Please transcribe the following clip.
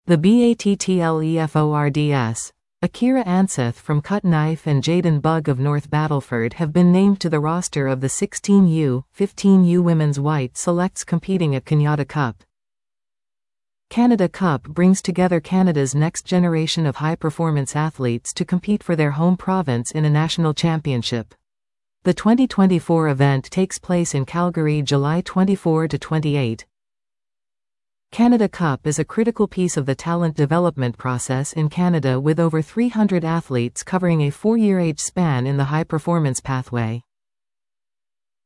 The BATTLEFORDS. Akira Anseth from Cut Knife and Jaden Bug of North Battleford have been named to the roster of the 16U, 15U Women's White Selects competing at Kenyatta Cup. Canada Cup brings together Canada's next generation of high-performance athletes to compete for their home province in a national championship. The 2024 event takes place in Calgary July 24 to 28. Canada Cup is a critical piece of the talent development process in Canada, with over 300 athletes covering a 4-year age span in the high-performance pathway.